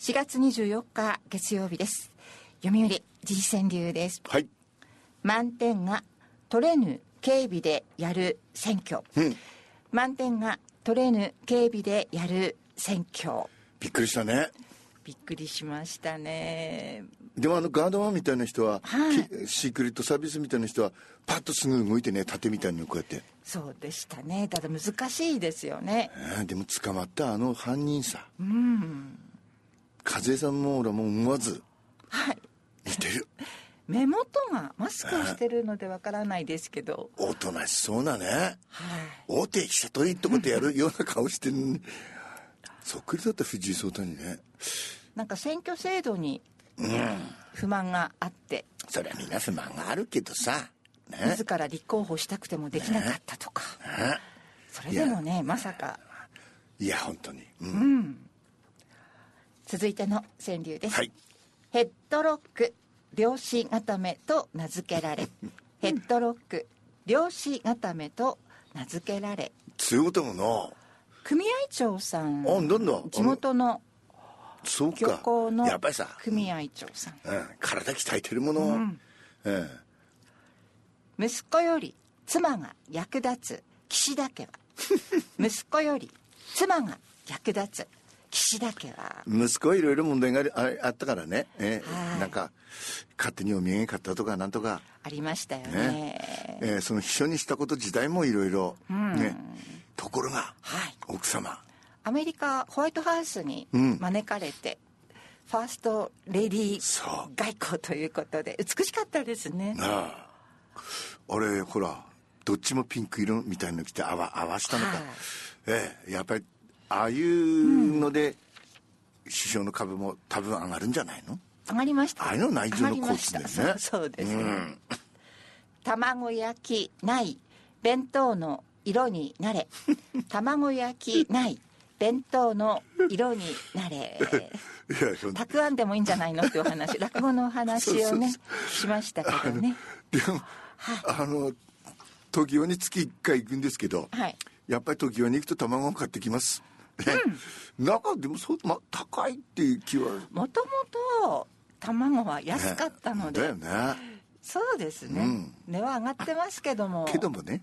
4月24日月曜日です。読売時事川柳です。 はい。 満点が取れぬ警備でやる選挙、満点が取れぬ警備でやる選挙。 びっくりしたね。 びっくりしましたね。 でもガードマンみたいな人は、 はい、 シークレットサービスみたいな人はパッとすぐ動いてね、盾みたいにこうやって。 そうでしたね。ただ難しいですよね。 でも捕まった犯人さ、和江さんも俺はもう思わず似てる。 目元がマスクをしてるのでわからないですけど、 おとなしそうなね、大手記者といいってことやるような顔してる、ね、そっくりだった藤井聡太にね。 なんか選挙制度に不満があって、 それはみんな不満があるけどさ、ね、 自ら立候補したくてもできなかったとか、それでもね、まさか。 いや本当に、 続いての川柳です、 はい。 ヘッドロック漁師固めと名付けられヘッドロック漁師固めと名付けられ、 強いこともな、 組合長さん、 どんどん地元のそうか、 漁港のやっぱりさ、 組合長さん、 体鍛えてるもの、 息子より妻が役立つ岸田家は息子より妻が役立つ岸田家は、 息子はいろいろ問題があったからね、なんか勝手にお土産買ったとかなんとかありましたよね。 その秘書にしたこと自体もいろいろね、ところが、奥様アメリカホワイトハウスに招かれて、ファーストレディー外交ということで美しかったですね。 あれほらどっちもピンク色みたいの着て合わしたのか、やっぱりああいうので、首相の株も多分上がるんじゃないの。 上がりました。 ああいうの内情のコツだよね。 そうですね、卵焼きない弁当の色になれ卵焼きない弁当の色になれたくあんでもいいんじゃないのっていうお話、落語のお話をねしましたけどね。 でも、東京に月1回行くんですけど、やっぱり東京に行くと卵を買ってきます、中でも高いっていう気は。 もともと卵は安かったので、 だよね。 そうですね、値は上がってますけどもね、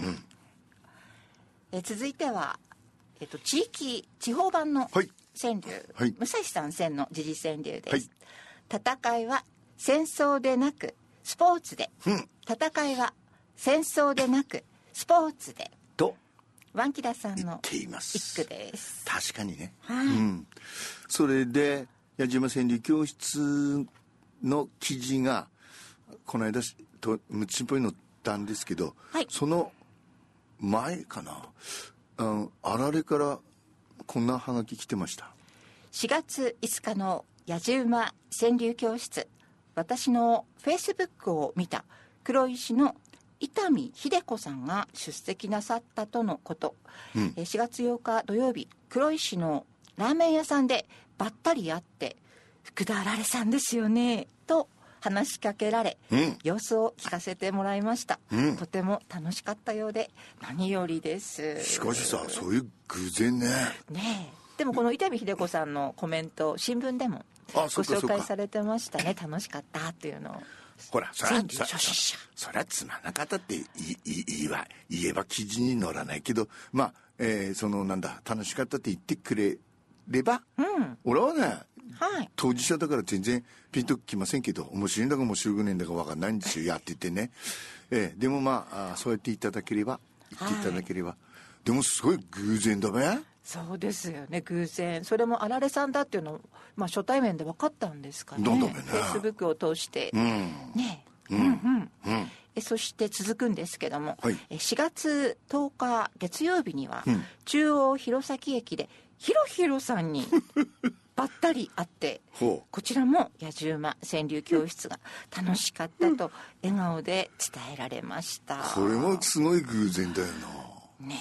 続いては、地方版の川柳、武蔵さん選の時事川柳です、戦いは戦争でなくスポーツで、戦いは戦争でなくスポーツでと湾木田さんの一句です。 確かにね、それで矢島川柳教室の記事がこの間むっちんぽい載ったんですけど、その前かな、あられからこんなハガキ来てました。 4月5日の矢島川柳教室、私のフェイスブックを見た黒石の伊丹秀子さんが出席なさったとのこと、4月8日土曜日、黒石のラーメン屋さんでばったり会って、福田あられさんですよねと話しかけられ、様子を聞かせてもらいました、とても楽しかったようで何よりです。 しかしさ、そういう偶然ね。 でもこの伊丹秀子さんのコメント新聞でもご紹介されてましたね。楽しかったっていうのを。 ほら、そりゃつまんなかったって言えば記事に載らないけど、楽しかったって言ってくれれば、俺はね、当事者だから全然ピンときませんけど、面白いんだか面白くないんだか分かんないんですよ、やっててね。でもそうやって言っていただければ、でもすごい偶然だべ。 そうですよね、偶然。それもあられさんだっていうのを、初対面で分かったんですかね。フェイスブックを通して、そして続くんですけども、4月10日月曜日には、中央弘前駅でひろさんにばったり会って、こちらも矢島川柳教室が楽しかったと笑顔で伝えられました。 これもすごい偶然だよな。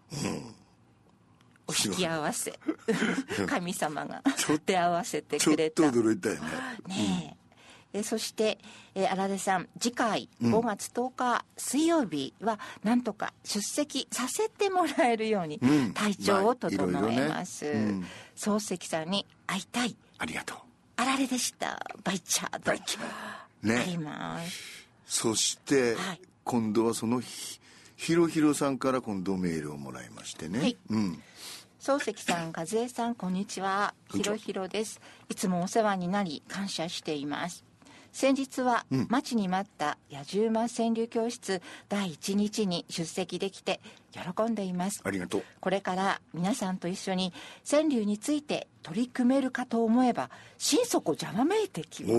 お引き合わせ神様が手合わせてくれた。 ちょっと驚いたよね。そして、あられさん、次回5月10日水曜日はなんとか出席させてもらえるように体調を整えます。漱石さんに会いたい、 ありがとう。 あられでした。バイチャード。 ね。 あります。 そして、 はい、 今度はそのひろひろさんから今度メールをもらいましてね。はい。 漱石さん、和江さん、こんにちは。ひろひろです。いつもお世話になり感謝しています。先日は待ちに待った野じ馬川柳教室第1日に出席できて喜んでいます。 ありがとう。 これから皆さんと一緒に川柳について取り組めるかと思えば心底ざわめいてきます。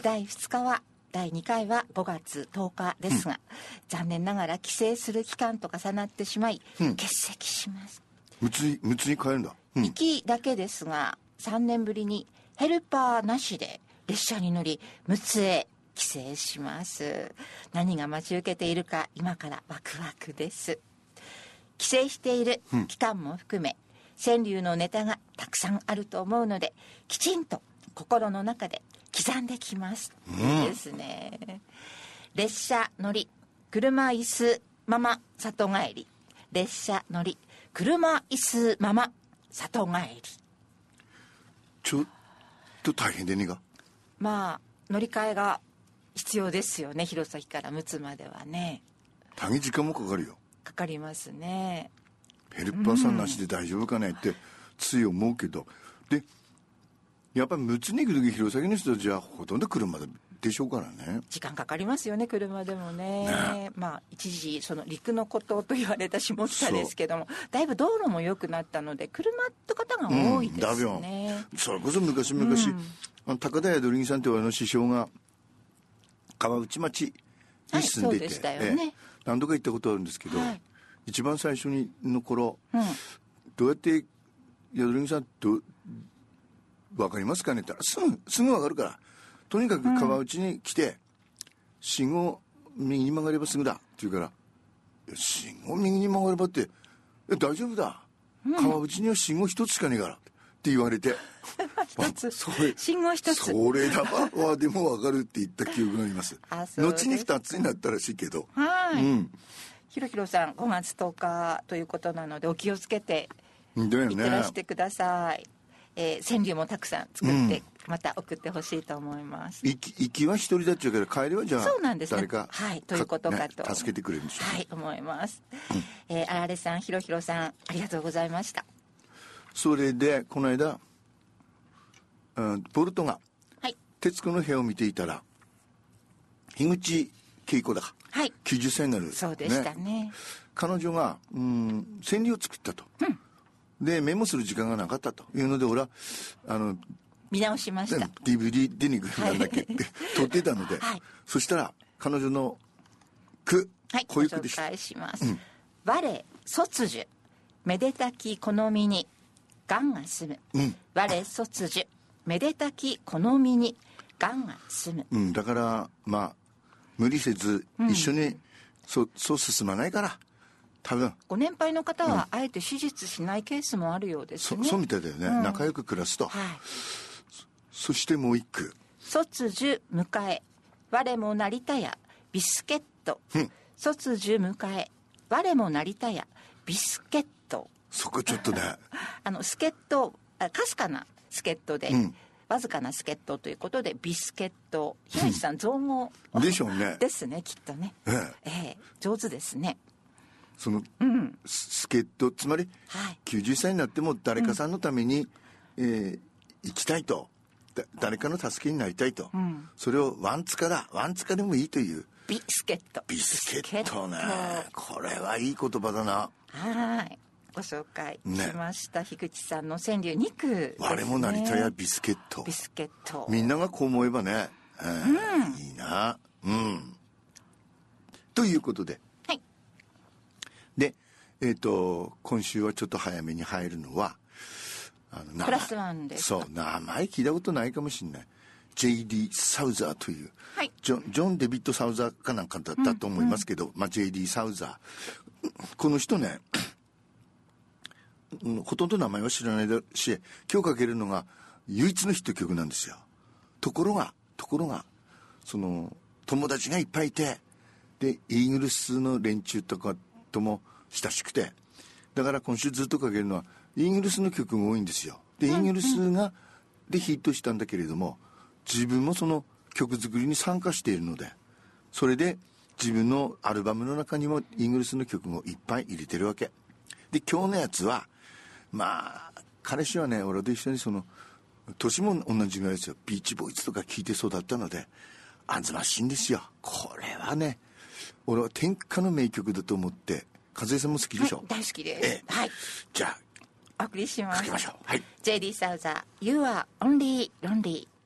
第2日は第2回は5月10日ですが、残念ながら帰省する期間と重なってしまい、欠席します。 むつに帰るんだ。 行きだけですが3年ぶりにヘルパーなしで列車に乗り陸奥へ帰省します。何が待ち受けているか今からワクワクです。帰省している期間も含め、川柳のネタがたくさんあると思うのできちんと心の中で刻んできます、いいですね。列車乗り車椅子まま里帰り、列車乗り車椅子まま里帰り。 ちょっと大変でねが。 まあ乗り換えが必要ですよね。弘前から陸奥まではね。 単に時間もかかるよ。 かかりますね。 ヘルパーさんなしで大丈夫かねってつい思うけど、でやっぱり陸奥に行く時弘前の人たちはほとんど車でしょうからね。時間かかりますよね、車でも ね。まあ一時その陸の孤島と言われた下北ですけども、だいぶ道路も良くなったので車って方が多いですね。 それこそ昔、高田宿りさんっての師匠が川内町に住んでて、 そうでしたよね。 何度か行ったことあるんですけど、一番最初の頃、どうやって宿りさんと分かりますかねって言ったらすぐ分かるから、とにかく川内に来て、信号右に曲がればすぐだって言うから、信号右に曲がればって大丈夫だ、川内には信号一つしかねえからって言われて一つ信号一つそれだわでも分かるって言った記憶があります。後に二つになったらしいけど。 ひろひろさん5月10日ということなのでお気をつけていってらしてください。川柳もたくさん作ってまた送ってほしいと思います。 行きは一人だっちゃうから帰りはじゃあそうなんですね、 誰かということかと、 助けてくれるんでしょう、 思います。あられさん、ひろひろさん、ありがとうございました。 それでこの間、ボルトが、徹子の部屋を見ていたら樋口恵子だか、90歳になる、 そうでしたね。 彼女が川柳を作ったと、でメモする時間がなかったというので、俺は見直しました。 DVD 出に来るんだっけって撮ってたので、そしたら彼女の句、こういう句でした。 ご紹介します。我卒樹めでたき好みに癌が住む、我卒樹めでたき好みに癌が住む、 だからまあ無理せず一緒に、そう進まないから多分ご年配の方はあえて手術しないケースもあるようですね。 そうみたいだよね、仲良く暮らすと、そしてもう一句、 卒樹迎え我もなりたやビスケット、卒樹迎え我もなりたやビスケット。 そこちょっとね助っ人かすかな助っ人で、わずかな助っ人ということでビスケット。東さん造語でしょうねですね、きっとね。上手ですね。 その、助っ人、つまり、90歳になっても誰かさんのために、生きたいと、誰かの助けになりたいと、それをワンツカでもいいというビスケット。 ビスケットね、これはいい言葉だな。 ご紹介しました、樋口さんの川柳2句ですね。 我もなりたやビスケット。 ビスケット。 みんながこう思えばね、いいな。ということで、で、今週はちょっと早めに入るのはプラスワンです。 そう、名前聞いたことないかもしれない。J.D. サウザーという、ジョン・デビッド・サウザーかなんかだったと思いますけど、J.D. サウザー、この人ね、ほとんど名前は知らないし、今日かけるのが唯一のヒット曲なんですよ。ところがその友達がいっぱいいて、でイーグルスの連中とかとも親しくて、だから今週ずっとかけるのはイーグルスの曲が多いんですよ。でイーグルスがでヒットしたんだけれども、自分もその曲作りに参加しているので、それで自分のアルバムの中にもイングルスの曲もいっぱい入れてるわけで、今日のやつはまあ彼氏はね、俺と一緒にその年も同じぐらいですよ。ビーチボーイズとか聴いて育ったのであずましいんですよ。これはね、俺は天下の名曲だと思って。和江さんも好きでしょ。 大好きです、はい、 じゃあお送りします。 かけましょう。はい。 JD サウザー You are only lonely。